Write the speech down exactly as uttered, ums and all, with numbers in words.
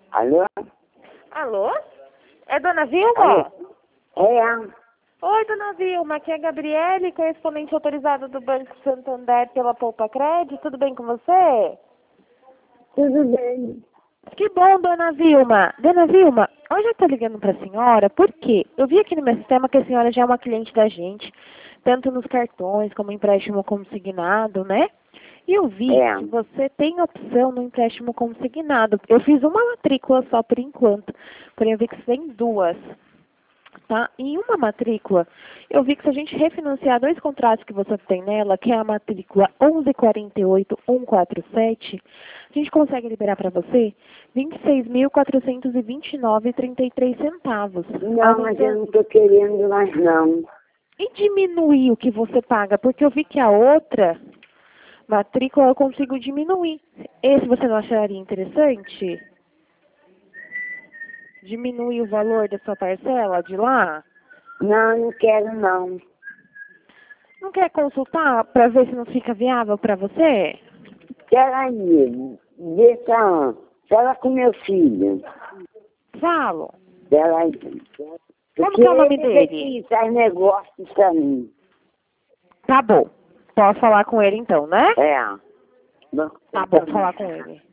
Alô? Alô? É Dona Vilma? É. Oi, Dona Vilma. Aqui é a Gabriele, correspondente autorizada do Banco Santander pela Poupa Crédito. Tudo bem com você? Tudo bem. Que bom, Dona Vilma. Dona Vilma, hoje eu estou ligando para a senhora porque eu vi aqui no meu sistema que a senhora já é uma cliente da gente, tanto nos cartões como empréstimo consignado, né? E eu vi É. que você tem opção no empréstimo consignado. Eu fiz uma matrícula só por enquanto, porém eu vi que você tem duas. Tá? Em uma matrícula, eu vi que se a gente refinanciar dois contratos que você tem nela, que é a matrícula onze quarenta e oito ponto cento e quarenta e sete, a gente consegue liberar para você vinte e seis mil quatrocentos e vinte e nove reais e trinta e três centavos. Não, mas eu não estou querendo mais não. E diminuir o que você paga, porque eu vi que a outra matrícula eu consigo diminuir. Esse você não acharia interessante? Diminuir o valor da sua parcela de lá? Não, não quero não. Não quer consultar para ver se não fica viável para você? Peraí, deixa, fala com meu filho. Falo. Peraí. Como que é o nome Porque ele dele? que faz negócio pra mim. Tá bom. Posso falar com ele então, né? É. Tá bom, falar com ele.